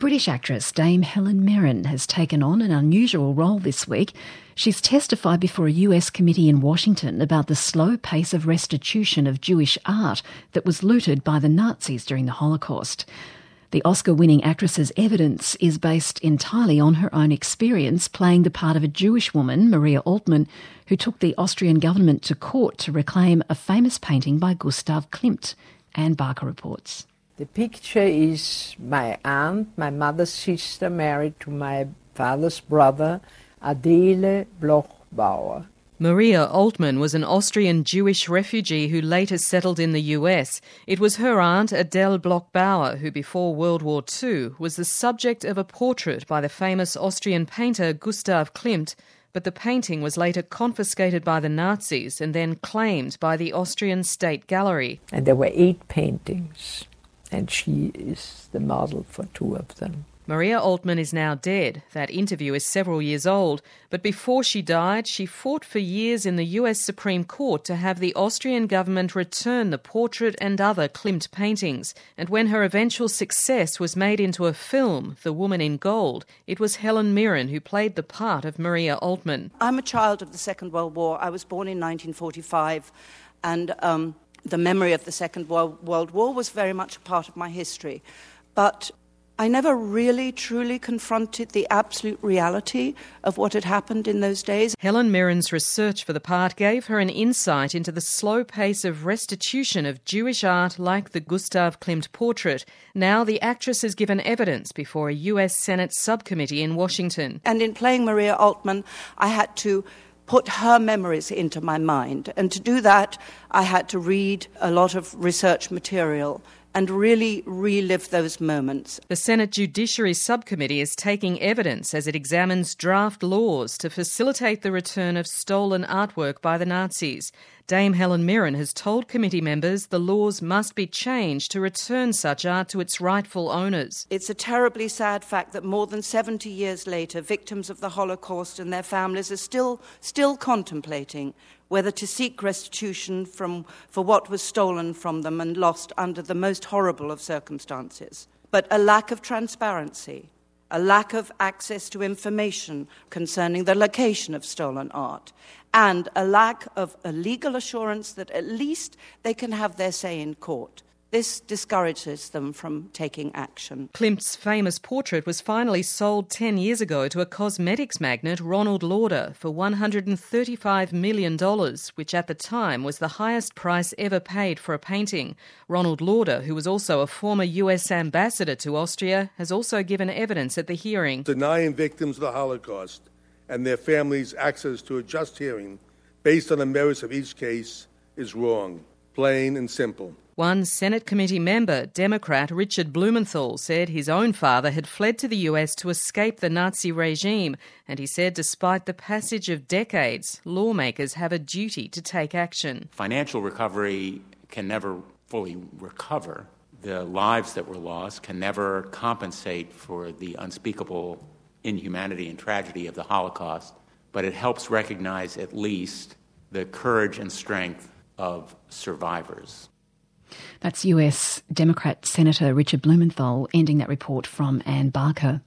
British actress Dame Helen Mirren has taken on an unusual role this week. She's testified before a US committee in Washington about the slow pace of restitution of Jewish art that was looted by the Nazis during the Holocaust. The Oscar-winning actress's evidence is based entirely on her own experience playing the part of a Jewish woman, Maria Altmann, who took the Austrian government to court to reclaim a famous painting by Gustav Klimt. Anne Barker reports. The picture is my aunt, my mother's sister, married to my father's brother, Adele Bloch-Bauer. Maria Altmann was an Austrian Jewish refugee who later settled in the US. It was her aunt, Adele Bloch-Bauer, who before World War II was the subject of a portrait by the famous Austrian painter Gustav Klimt, but the painting was later confiscated by the Nazis and then claimed by the Austrian State Gallery. And there were 8 paintings, and she is the model for 2 of them. Maria Altmann is now dead. That interview is several years old. But before she died, she fought for years in the US Supreme Court to have the Austrian government return the portrait and other Klimt paintings. And when her eventual success was made into a film, The Woman in Gold, it was Helen Mirren who played the part of Maria Altmann. I'm a child of the Second World War. I was born in 1945, and the memory of the Second World War was very much a part of my history. But I never really, truly confronted the absolute reality of what had happened in those days. Helen Mirren's research for the part gave her an insight into the slow pace of restitution of Jewish art like the Gustav Klimt portrait. Now the actress has given evidence before a US Senate subcommittee in Washington. And in playing Maria Altmann, I had to put her memories into my mind. And to do that, I had to read a lot of research material and really relive those moments. The Senate Judiciary Subcommittee is taking evidence as it examines draft laws to facilitate the return of stolen artwork by the Nazis. Dame Helen Mirren has told committee members the laws must be changed to return such art to its rightful owners. It's a terribly sad fact that more than 70 years later, victims of the Holocaust and their families are still contemplating whether to seek restitution for what was stolen from them and lost under the most horrible of circumstances. But a lack of transparency, a lack of access to information concerning the location of stolen art, and a lack of a legal assurance that at least they can have their say in court. This discourages them from taking action. Klimt's famous portrait was finally sold 10 years ago to a cosmetics magnate, Ronald Lauder, for $135 million, which at the time was the highest price ever paid for a painting. Ronald Lauder, who was also a former US ambassador to Austria, has also given evidence at the hearing. Denying victims of the Holocaust and their families access to a just hearing based on the merits of each case is wrong, plain and simple. One Senate committee member, Democrat Richard Blumenthal, said his own father had fled to the US to escape the Nazi regime, and he said despite the passage of decades, lawmakers have a duty to take action. Financial recovery can never fully recover. The lives that were lost can never compensate for the unspeakable inhumanity and tragedy of the Holocaust, but it helps recognize at least the courage and strength of survivors. That's US Democrat Senator Richard Blumenthal ending that report from Anne Barker.